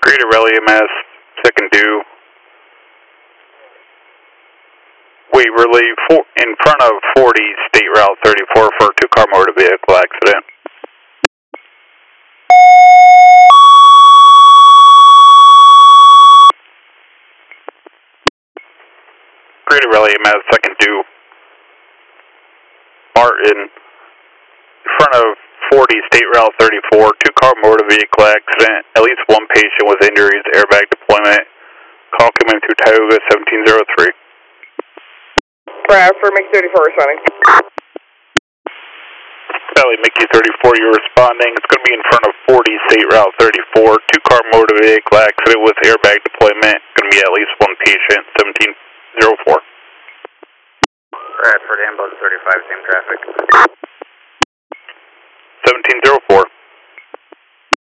Greater Rally MS, second due. Wait, relay in front of 40 State Route 34 for a two-car motor vehicle accident. Greater Rally MS, second due. Martin, in front of 40 State Route 34, two-car motor vehicle accident. At least one patient with injuries, airbag deployment. Call came in through Tioga 1703. Brad for Mickey 34 responding. Valley Mickey 34, you're responding. It's going to be in front of 40 State Route 34, two-car motor vehicle accident with airbag deployment. Going to be at least one patient, 1704. Bradford, ambulance 35, same traffic. 1704.